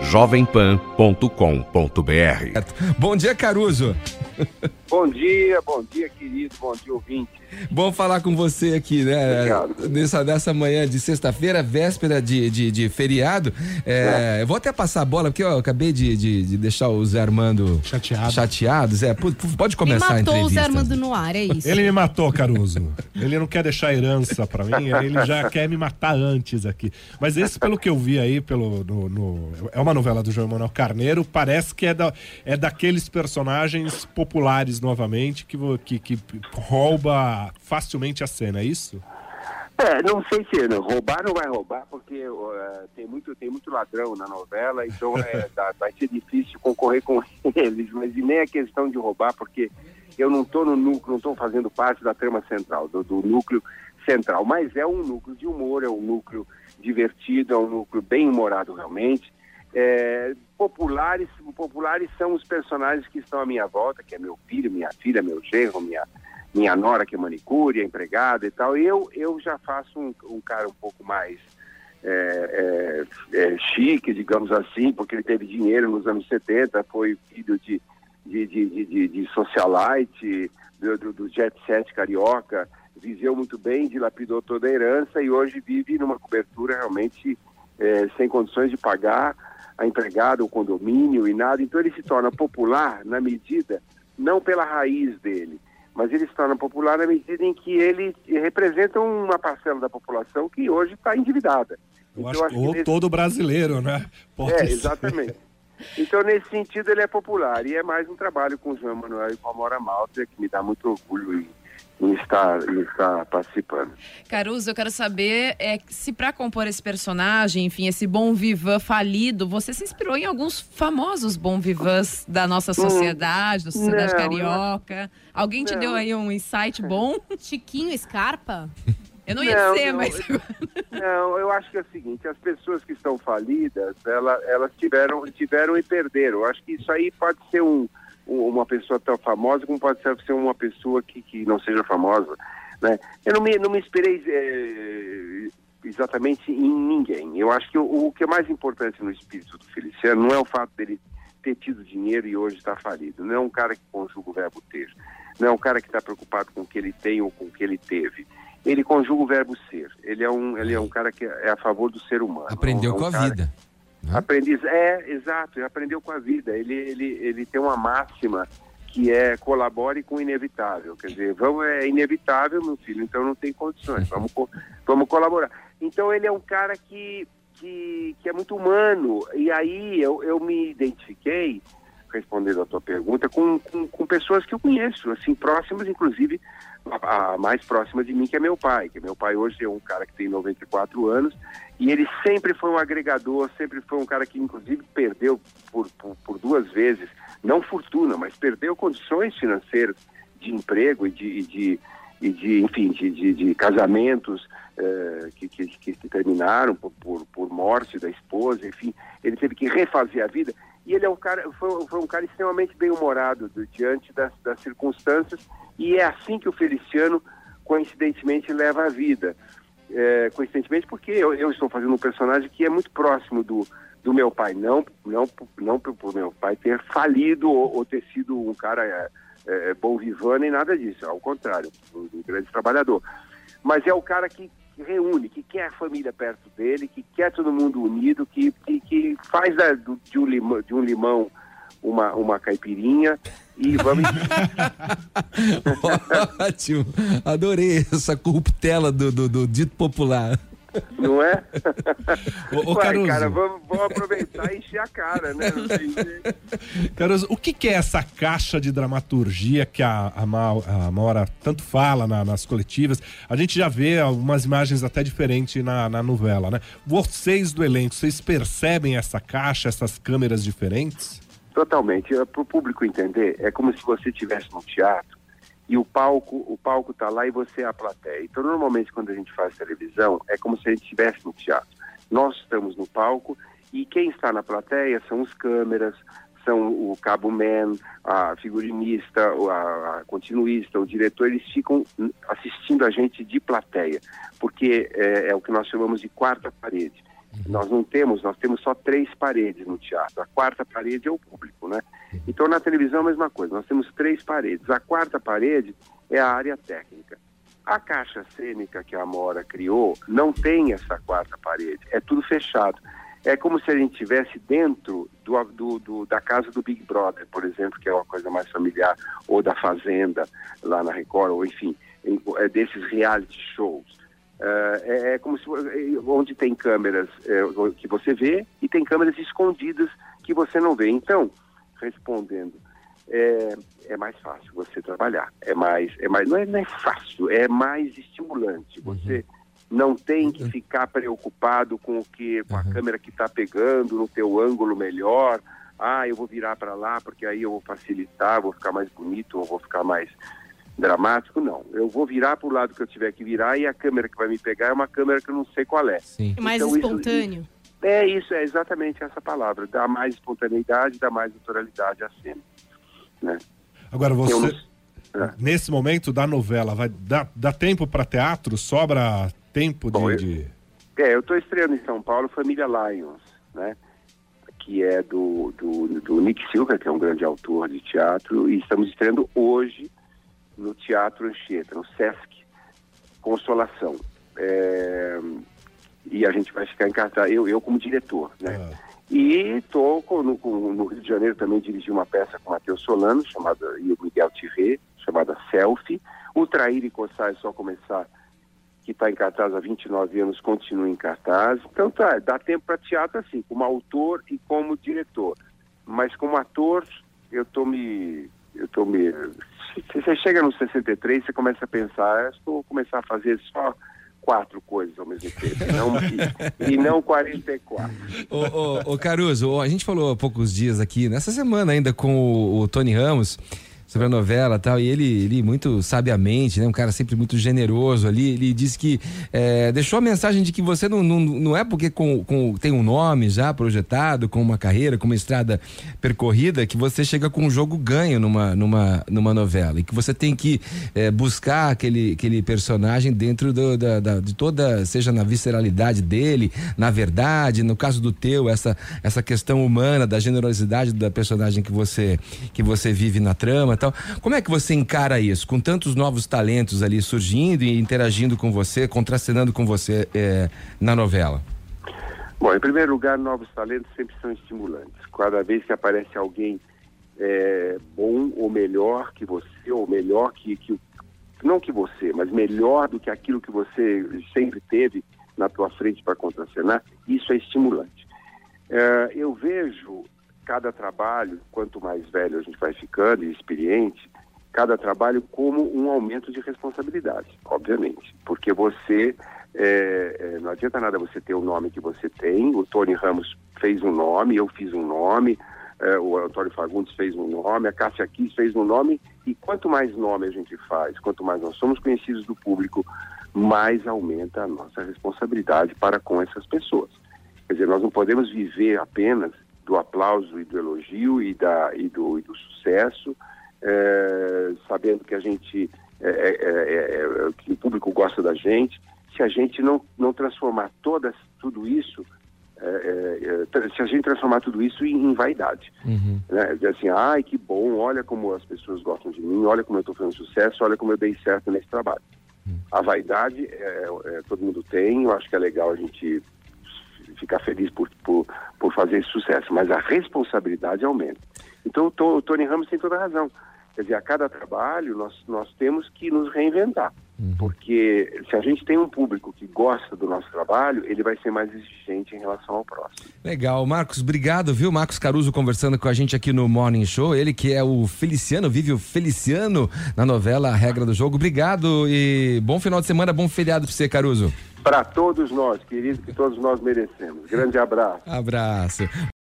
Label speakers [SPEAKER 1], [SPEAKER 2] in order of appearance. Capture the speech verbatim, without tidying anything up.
[SPEAKER 1] jovem pan ponto com ponto b r.
[SPEAKER 2] Bom dia, Caruso.
[SPEAKER 3] Bom dia, bom dia, querido, bom dia, ouvinte.
[SPEAKER 2] Bom falar com você aqui, né?
[SPEAKER 3] Obrigado.
[SPEAKER 2] Nessa, nessa manhã de sexta-feira, véspera de, de, de feriado. É, é. Eu vou até passar a bola, porque eu acabei de, de, de deixar o Zé Armando
[SPEAKER 4] Chateado.
[SPEAKER 2] chateados. É, pode começar a entrevista.
[SPEAKER 5] Ele matou o Zé Armando no ar, é isso.
[SPEAKER 4] Ele me matou, Caruso. Ele não quer deixar herança pra mim, ele já quer me matar antes aqui. Mas esse, pelo que eu vi aí, pelo, no, no, é uma novela do João Emanuel Carneiro, parece que é, da, é daqueles personagens populares novamente, que, que, que rouba facilmente a cena, é isso?
[SPEAKER 3] É, não sei se não, roubar não vai roubar, porque uh, tem, muito, tem muito ladrão na novela, então é, dá, vai ser difícil concorrer com eles, mas e nem é questão de roubar, porque eu não estou no núcleo, não estou fazendo parte da trama central, do, do núcleo central, mas é um núcleo de humor, é um núcleo divertido, é um núcleo bem humorado realmente. É, populares, populares são os personagens que estão à minha volta, que é meu filho, minha filha, meu genro, minha, minha nora, que é manicure, a empregada e tal. Eu, eu já faço um, um cara um pouco mais é, é, é, chique, digamos assim, porque ele teve dinheiro nos anos setenta, foi filho de, de, de, de, de, de socialite, do, do, do jet set carioca, viveu muito bem, dilapidou toda a herança e hoje vive numa cobertura realmente é, sem condições de pagar a empregada, o condomínio e nada. Então ele se torna popular na medida, não pela raiz dele, mas ele se torna popular na medida em que ele representa uma parcela da população que hoje está endividada.
[SPEAKER 4] Eu
[SPEAKER 3] então,
[SPEAKER 4] acho,
[SPEAKER 3] acho
[SPEAKER 4] ou
[SPEAKER 3] nesse...
[SPEAKER 4] todo brasileiro, né? Pode
[SPEAKER 3] é,
[SPEAKER 4] ser.
[SPEAKER 3] exatamente. Então, nesse sentido, ele é popular. E é mais um trabalho com o João Emanuel e com a Amora Malta, que me dá muito orgulho em, em, estar, em estar participando.
[SPEAKER 5] Caruso, eu quero saber é, se para compor esse personagem, enfim, esse bom vivan falido, você se inspirou em alguns famosos bom vivans da nossa sociedade, da sociedade
[SPEAKER 3] Não,
[SPEAKER 5] carioca. Alguém te
[SPEAKER 3] Não.
[SPEAKER 5] deu aí um insight bom?
[SPEAKER 6] Chiquinho Scarpa?
[SPEAKER 5] Eu não ia
[SPEAKER 3] Não,
[SPEAKER 5] ser,
[SPEAKER 3] não,
[SPEAKER 5] mas...
[SPEAKER 3] Não, eu acho que é o seguinte, as pessoas que estão falidas, ela, elas tiveram, tiveram e perderam. Eu acho que isso aí pode ser um, um, uma pessoa tão famosa, como pode ser uma pessoa que, que não seja famosa, né? Eu não me, não me inspirei é, exatamente em ninguém. Eu acho que o, o que é mais importante no espírito do Feliciano não é o fato dele ter tido dinheiro e hoje estar falido. Não é um cara que conjuga o verbo ter. Não é um cara que está preocupado com o que ele tem ou com o que ele teve. Ele conjuga o verbo ser. Ele é um, ele é um cara que é a favor do ser humano.
[SPEAKER 2] Aprendeu
[SPEAKER 3] é um
[SPEAKER 2] com a
[SPEAKER 3] cara...
[SPEAKER 2] vida.
[SPEAKER 3] Aprendiz, é, exato, ele aprendeu com a vida. Ele, ele, ele tem uma máxima que é colabore com o inevitável. Quer dizer, vamos, é inevitável, meu filho, então não tem condições, vamos, vamos colaborar. Então ele é um cara que, que, que é muito humano. E aí eu, eu me identifiquei, respondendo a tua pergunta, com, com, com pessoas que eu conheço, assim, próximas, inclusive a, a mais próxima de mim, que é meu pai, que meu pai hoje é um cara que tem noventa e quatro anos, e ele sempre foi um agregador, sempre foi um cara que inclusive perdeu por, por, por duas vezes, não fortuna, mas perdeu condições financeiras de emprego e de, e de, e de enfim, de, de, de casamentos eh, que, que, que terminaram por, por, por morte da esposa, enfim, ele teve que refazer a vida. E ele é um cara, foi, foi um cara extremamente bem-humorado diante das, das circunstâncias, e é assim que o Feliciano, coincidentemente, leva a vida. É, coincidentemente porque eu, eu estou fazendo um personagem que é muito próximo do, do meu pai, não, não, não por meu pai ter falido ou, ou ter sido um cara é, é, bom vivano e nada disso, ao contrário, um, um grande trabalhador. Mas é o cara que reúne, que quer a família perto dele, que quer todo mundo unido, que, que, que faz da, do, de, um limão, de um limão uma, uma caipirinha e vamos...
[SPEAKER 2] Ótimo, adorei essa corruptela do, do, do dito popular.
[SPEAKER 3] Não é?
[SPEAKER 4] Ô, ô,
[SPEAKER 3] Ué,
[SPEAKER 4] Caruso.
[SPEAKER 3] cara, vamos, vamos aproveitar e encher a cara, né? Não tem jeito.
[SPEAKER 4] Caruso, o que, que é essa caixa de dramaturgia que a, a, Ma, a Maura tanto fala na, nas coletivas? A gente já vê algumas imagens até diferentes na, na novela, né? Vocês do elenco, vocês percebem essa caixa, essas câmeras diferentes?
[SPEAKER 3] Totalmente. Para o público entender, é como se você estivesse num teatro e o palco o palco está lá e você é a plateia. Então, normalmente, quando a gente faz televisão, é como se a gente estivesse no teatro. Nós estamos no palco e quem está na plateia são os câmeras, são o cabo man, a figurinista, a, a continuista, o diretor, eles ficam assistindo a gente de plateia, porque é, é o que nós chamamos de quarta parede. Nós não temos, nós temos só três paredes no teatro. A quarta parede é o público, né? Então na televisão a mesma coisa, nós temos três paredes. A quarta parede é a área técnica. A caixa cênica que a Amora criou não tem essa quarta parede, é tudo fechado. É como se a gente estivesse dentro do, do, do, da casa do Big Brother, por exemplo, que é uma coisa mais familiar, ou da Fazenda, lá na Record, ou enfim, em, é desses reality shows. Uh, é, é como se onde tem câmeras é, que você vê e tem câmeras escondidas que você não vê. Então, respondendo, é, é mais fácil você trabalhar. É mais, é mais, não é, não é fácil, é mais estimulante. Você uhum. não tem que ficar preocupado com o que, com a uhum. câmera que está pegando no teu ângulo melhor. Ah, eu vou virar para lá porque aí eu vou facilitar, vou ficar mais bonito, ou vou ficar mais dramático. Não, eu vou virar para o lado que eu tiver que virar e a câmera que vai me pegar é uma câmera que eu não sei qual é.
[SPEAKER 6] Sim. É mais então, espontâneo.
[SPEAKER 3] Isso, é isso, é exatamente essa palavra, dá mais espontaneidade, dá mais naturalidade à cena, né?
[SPEAKER 4] Agora você, não... é. nesse momento da novela, vai dar, dá tempo para teatro? Sobra tempo de...
[SPEAKER 3] Bom, eu,
[SPEAKER 4] de...
[SPEAKER 3] É, eu estou estreando em São Paulo Família Lions, né? Que é do, do, do Nick Silva, que é um grande autor de teatro, e estamos estreando hoje no Teatro Anchieta, no Sesc Consolação. É, e a gente vai ficar em cartaz, eu, eu como diretor, né? Ah. E estou no, no Rio de Janeiro também dirigi uma peça com o Matheus Solano, chamada, e o Miguel Tirré, chamada Selfie. O Trair e Coçar é só começar, que está em cartaz há vinte e nove anos, continua em cartaz. Então tá, dá tempo para teatro assim, como autor e como diretor. Mas como ator, eu estou me... Eu tô me... Você chega nos sessenta e três, você começa a pensar, eu vou começar a fazer só quatro coisas ao mesmo tempo, e não, e, e não quarenta e quatro.
[SPEAKER 2] Ô, ô, ô Caruso, a gente falou há poucos dias aqui, nessa semana ainda, com o, o Tony Ramos, sobre a novela e tal, e ele, ele muito sabiamente, né, um cara sempre muito generoso ali, ele disse que é, deixou a mensagem de que você não, não, não é porque com, com, tem um nome já projetado, com uma carreira, com uma estrada percorrida, que você chega com um jogo ganho numa, numa, numa novela, e que você tem que é, buscar aquele, aquele personagem dentro do, da, da, de toda, seja na visceralidade dele, na verdade, no caso do teu, essa, essa questão humana, da generosidade da personagem que você, que você vive na trama. Então, como é que você encara isso? Com tantos novos talentos ali surgindo e interagindo com você, contracenando com você é, na novela?
[SPEAKER 3] Bom, em primeiro lugar, novos talentos sempre são estimulantes. Cada vez que aparece alguém é, bom ou melhor que você, ou melhor que, que... Não que você, mas melhor do que aquilo que você sempre teve na tua frente para contracenar, isso é estimulante. É, eu vejo... cada trabalho, quanto mais velho a gente vai ficando e experiente, cada trabalho como um aumento de responsabilidade, obviamente. Porque você, é, é, não adianta nada você ter o nome que você tem, o Tony Ramos fez um nome, eu fiz um nome, é, o Antônio Fagundes fez um nome, a Cássia Kiss fez um nome, e quanto mais nome a gente faz, quanto mais nós somos conhecidos do público, mais aumenta a nossa responsabilidade para com essas pessoas. Quer dizer, nós não podemos viver apenas do aplauso e do elogio e, da, e, do, e do sucesso, é, sabendo que a gente, é, é, é, que o público gosta da gente, se a gente não, não transformar todas, tudo isso, é, é, se a gente transformar tudo isso em, em vaidade. Uhum. Né? Dizer assim, ai que bom, olha como as pessoas gostam de mim, olha como eu estou fazendo sucesso, olha como eu dei certo nesse trabalho. Uhum. A vaidade, é, é, todo mundo tem, eu acho que é legal a gente ficar feliz por, por, por fazer esse sucesso, mas a responsabilidade aumenta. Então o Tony Ramos tem toda a razão. Quer dizer, a cada trabalho nós, nós temos que nos reinventar, uhum. porque se a gente tem um público que gosta do nosso trabalho, ele vai ser mais exigente em relação ao próximo.
[SPEAKER 2] Legal, Marcos, obrigado, viu? Marcos Caruso conversando com a gente aqui no Morning Show, ele que é o Feliciano, vive o Feliciano na novela A Regra do Jogo. Obrigado e bom final de semana, bom feriado pra você, Caruso.
[SPEAKER 3] Para todos nós, queridos, que todos nós merecemos. Grande abraço.
[SPEAKER 2] Abraço.